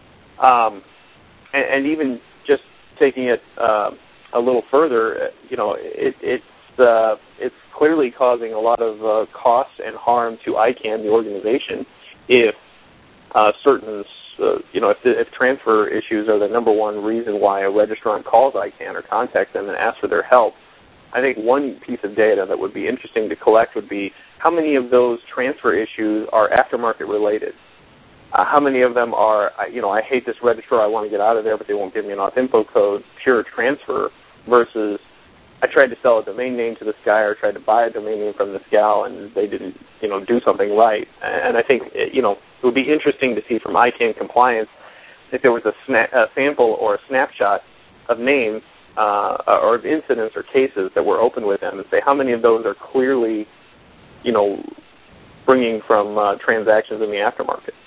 Um, and, and even just taking it uh, a little further, you know, it, it's uh, it's clearly causing a lot of uh, cost and harm to I CAN, the organization, if uh, certain Uh, you know, if, the, if transfer issues are the number one reason why a registrant calls I CAN or contacts them and asks for their help, I think one piece of data that would be interesting to collect would be how many of those transfer issues are aftermarket related. Uh, how many of them are, you know, I hate this registrar, I want to get out of there, but they won't give me an auth info code, pure transfer, versus I tried to sell a domain name to this guy or tried to buy a domain name from this gal and they didn't, you know, do something right. And I think, you know, it would be interesting to see from I CAN compliance if there was a, sna- a sample or a snapshot of names uh, or of incidents or cases that were open with them and say how many of those are clearly, you know, bringing from uh, transactions in the aftermarket.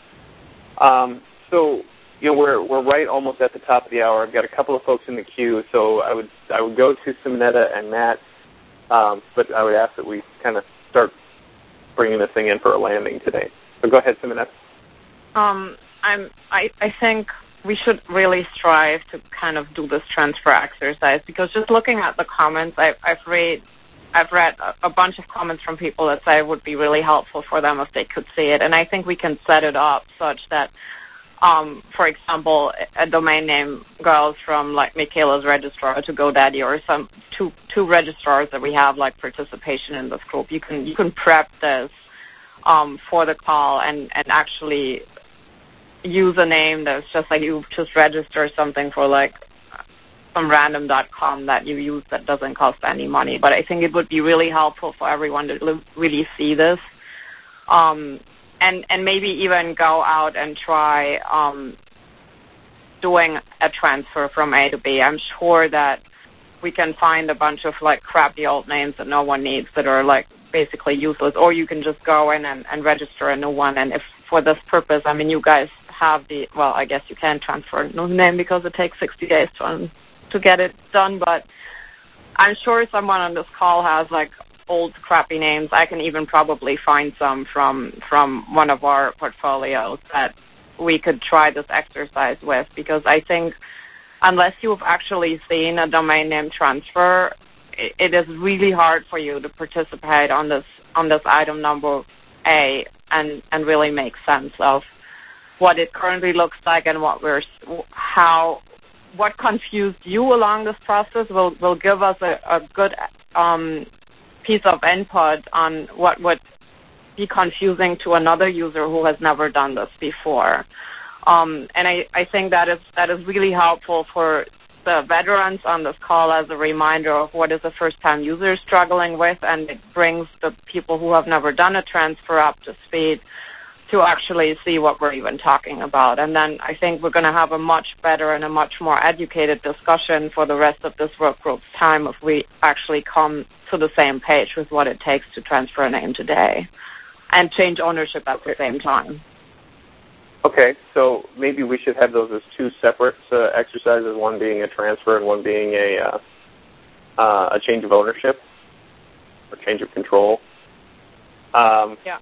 Um, so, you know, we're we're right almost at the top of the hour. I've got a couple of folks in the queue, so I would I would go to Simonetta and Matt, um, but I would ask that we kind of start bringing this thing in for a landing today. So go ahead, Simonetta. Um, I'm I I think we should really strive to kind of do this transfer exercise because just looking at the comments, I've I've read I've read a, a bunch of comments from people that say it would be really helpful for them if they could see it, and I think we can set it up such that um, for example, a domain name goes from like Michaela's registrar to GoDaddy or some two two registrars that we have like participation in this group. You can you can prep this um, for the call and, and actually use a name that's just like you just register something for like some random dot com that you use that doesn't cost any money. But I think it would be really helpful for everyone to really see this. Um, And, and maybe even go out and try um, doing a transfer from A to B. I'm sure that we can find a bunch of like crappy old names that no one needs that are like basically useless. Or you can just go in and, and register a new one. And if for this purpose, I mean, you guys have the well, I guess you can transfer a new name because it takes sixty days to to get it done. But I'm sure someone on this call has like old crappy names. I can even probably find some from from one of our portfolios that we could try this exercise with, because I think unless you've actually seen a domain name transfer, it, it is really hard for you to participate on this on this item number A and and really make sense of what it currently looks like and what we're how what confused you along this process will will give us a, a good um piece of input on what would be confusing to another user who has never done this before. Um, and I, I think that is that is really helpful for the veterans on this call as a reminder of what is a first-time user struggling with, and it brings the people who have never done a transfer up to speed to actually see what we're even talking about. And then I think we're going to have a much better and a much more educated discussion for the rest of this work group's time if we actually come to the same page with what it takes to transfer a name today and change ownership at the same time. Okay, so maybe we should have those as two separate uh, exercises, one being a transfer and one being a uh, uh, a change of ownership or change of control. Um, yeah.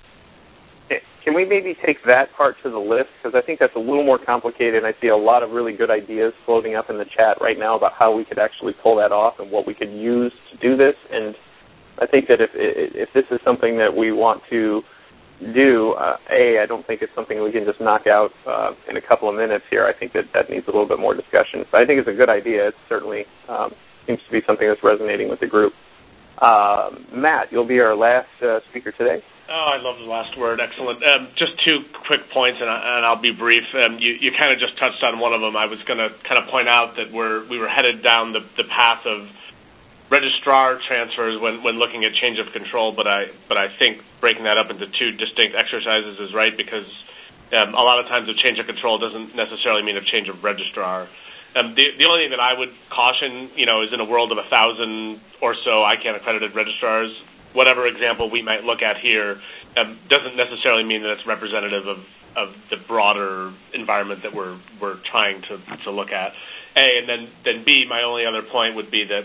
Can we maybe take that part to the list? Because I think that's a little more complicated, and I see a lot of really good ideas floating up in the chat right now about how we could actually pull that off and what we could use to do this. And I think that if if this is something that we want to do, uh, A, I don't think it's something we can just knock out uh, in a couple of minutes here. I think that that needs a little bit more discussion. But I think it's a good idea. It certainly um, seems to be something that's resonating with the group. Uh, Matt, you'll be our last uh, speaker today. Oh, I love the last word. Excellent. Um, just two quick points, and, I, and I'll be brief. Um, you, you kind of just touched on one of them. I was going to kind of point out that we're we were headed down the, the path of registrar transfers when, when looking at change of control, but I but I think breaking that up into two distinct exercises is right, because um, a lot of times a change of control doesn't necessarily mean a change of registrar. Um, the, the only thing that I would caution, you know, is in a world of a thousand or so I CANN accredited registrars, whatever example we might look at here um, doesn't necessarily mean that it's representative of, of the broader environment that we're we're trying to, to look at. A, and then, then B, my only other point would be that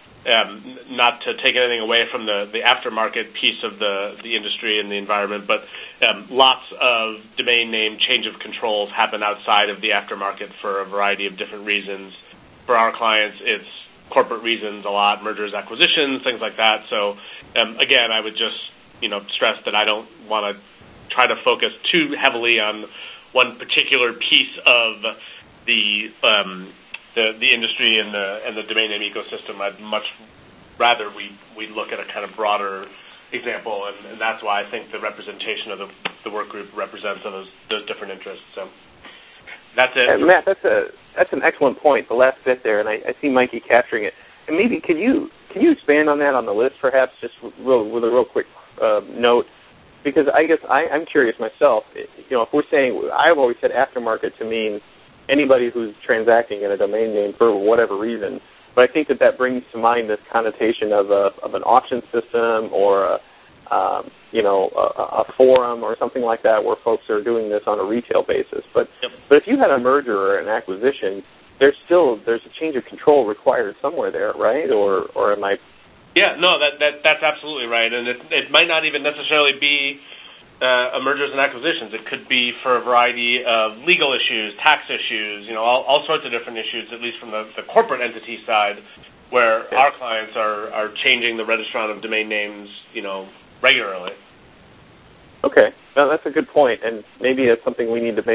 um, not to take anything away from the, the aftermarket piece of the, the industry and the environment, but um, lots of domain name change of controls happen outside of the aftermarket for a variety of different reasons. For our clients, it's corporate reasons a lot, mergers, acquisitions, things like that. So, um, again, I would just, you know, stress that I don't want to try to focus too heavily on one particular piece of the um, the, the industry and the and the domain name ecosystem. I'd much rather we, we look at a kind of broader example, and, and that's why I think the representation of the, the work group represents those those different interests. So that's it. Uh, Matt, that's a that's an excellent point. The last bit there, and I, I see Mikey capturing it. And maybe could you can you expand on that on the list, perhaps, just real, with a real quick uh, note? Because I guess I, I'm curious myself. You know, if we're saying, I've always said aftermarket to mean anybody who's transacting in a domain name for whatever reason. But I think that that brings to mind this connotation of a of an auction system or a, um, you know a, a forum or something like that, where folks are doing this on a retail basis. But yep. but if you had a merger or an acquisition, there's still there's a change of control required somewhere there, right? Or or am I? Yeah, no, that that that's absolutely right, and it it might not even necessarily be uh, a mergers and acquisitions. It could be for a variety of legal issues, tax issues, you know, all, all sorts of different issues, at least from the, the corporate entity side, where yeah. our clients are, are changing the registrant of domain names, you know, regularly. Okay, well, that's a good point, and maybe that's something we need to make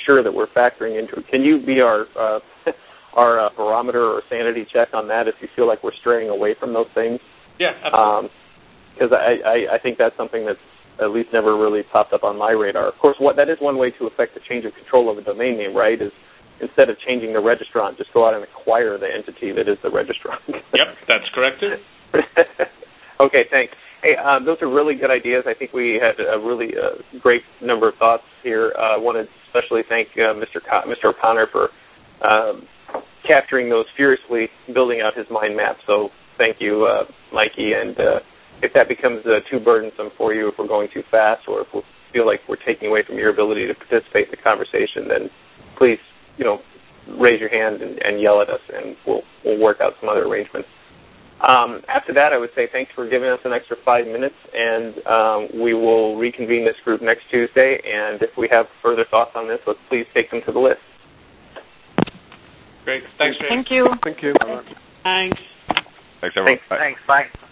sure that we're factoring into it. Can you be our uh, our uh, barometer or sanity check on that if you feel like we're straying away from those things? Yeah, absolutely. Because um, I, I, I think that's something that's at least never really popped up on my radar. Of course, what that is one way to affect the change of control of a domain name, right, is instead of changing the registrant, just go out and acquire the entity that is the registrant. Yep, that's correct, too. Okay, thanks. Hey, uh, those are really good ideas. I think we had a really uh, great number of thoughts here. Uh, I want to especially thank uh, Mister Co- Mister O'Connor for um, capturing those furiously, building out his mind map. So thank you, uh, Mikey. And uh, if that becomes uh, too burdensome for you, if we're going too fast, or if we feel like we're taking away from your ability to participate in the conversation, then please, you know, raise your hand and, and yell at us, and we'll we'll work out some other arrangements. Um, after that, I would say thanks for giving us an extra five minutes, and um, we will reconvene this group next Tuesday. And if we have further thoughts on this, let's please take them to the list. Great. Thanks, James. Thank you. Thank you. Thanks. Thanks, everyone. Thanks. Bye. Thanks. Bye.